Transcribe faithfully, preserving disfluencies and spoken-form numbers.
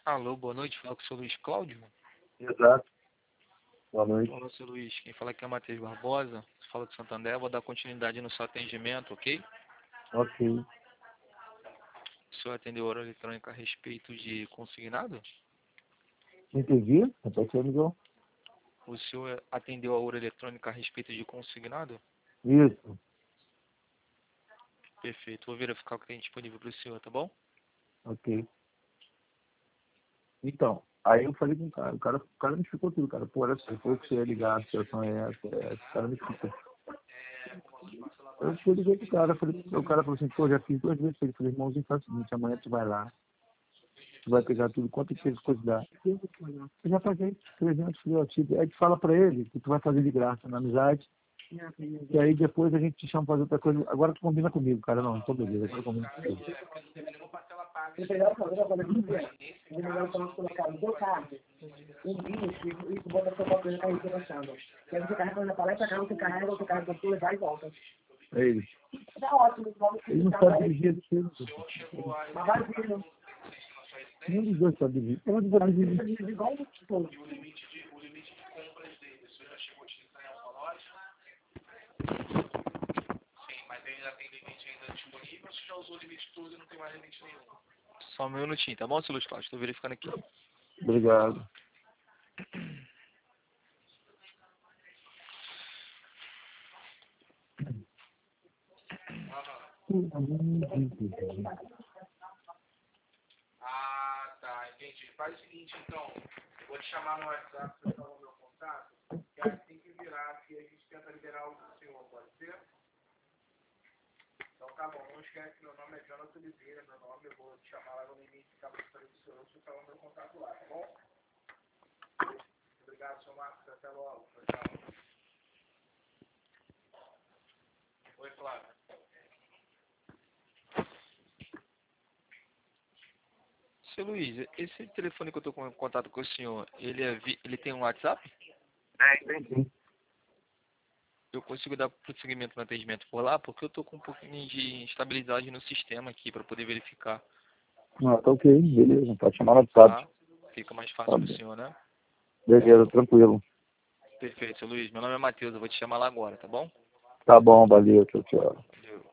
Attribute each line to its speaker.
Speaker 1: Alô, boa noite. Fala com o seu Luiz Cláudio.
Speaker 2: Exato. Boa noite.
Speaker 1: Olá, seu Luiz. Quem fala aqui é o Matheus Barbosa. Fala do Santander. Vou dar continuidade no seu atendimento, ok?
Speaker 2: Ok.
Speaker 1: O senhor atendeu a hora eletrônica a respeito de consignado?
Speaker 2: Entendi? Repete aí, Miguel.
Speaker 1: O senhor atendeu a hora eletrônica a respeito de consignado?
Speaker 2: Isso.
Speaker 1: Perfeito. Vou verificar o que tem disponível para o senhor, tá bom?
Speaker 2: Ok. Então, aí eu falei com o cara. O cara, o cara me explicou tudo, cara. Pô, olha só, foi que você ia ligar, a situação é essa, é essa. O cara me explicou. Eu fui liguei pro cara, falei, o cara falou assim, pô, já fiz duas vezes. Eu falei, irmãozinho, faz o seguinte, amanhã tu vai lá. Tu vai pegar tudo, quanto que as coisas dá? Eu já paguei trezentos filhotes. Aí tu fala pra ele que tu vai fazer de graça na amizade. E aí depois a gente te chama pra fazer outra coisa. Agora tu combina comigo, cara. Não, então beleza, agora combina comigo.
Speaker 3: O melhor problema quando a gente vê, o melhor quando colocar no seu carro, um bicho, e isso bota seu próprio carro relaxando. E aí você carrega na paleta, carro, você carrega, você carrega, você levar e volta.
Speaker 2: É ele.
Speaker 3: Tá ótimo, vamos
Speaker 2: Ele não sabe dirigir, ele
Speaker 3: mas vai vir, né?
Speaker 2: nenhum dos dois sabe dirigir. Eu não vou dirigir.
Speaker 3: Igual o tipo.
Speaker 1: Só um minutinho, tá bom, seu Luiz Cláudio? Estou verificando aqui.
Speaker 2: Obrigado.
Speaker 1: Ah, tá, entendi. Faz o seguinte, então. Eu vou te chamar no WhatsApp para falar o meu contato. E assim que virar aqui, a gente tenta liberar o senhor, pode ser? Então tá bom, não esquece que meu nome é Jonathan Oliveira, meu nome, eu vou te chamar lá no limite que acaba de fazer do senhor, você falar o meu contato lá, tá bom? Obrigado, senhor Marcos, até logo. Tchau. Oi, Flávio. Seu Luiz, esse telefone que eu estou com contato com o senhor, ele, é vi... ele tem um WhatsApp?
Speaker 2: É, entendi.
Speaker 1: Eu consigo dar prosseguimento no atendimento por lá, porque eu estou com um pouquinho de instabilidade no sistema aqui para poder verificar.
Speaker 2: Ah, tá ok, beleza. Pode chamar no WhatsApp.
Speaker 1: Tá? Fica mais
Speaker 2: Tá
Speaker 1: fácil para o
Speaker 2: bom.
Speaker 1: senhor, né?
Speaker 2: Beleza, tranquilo.
Speaker 1: Perfeito, seu Luiz. Meu nome é Matheus, eu vou te chamar lá agora, tá bom?
Speaker 2: Tá bom, valeu, tchau, tchau.
Speaker 1: Valeu.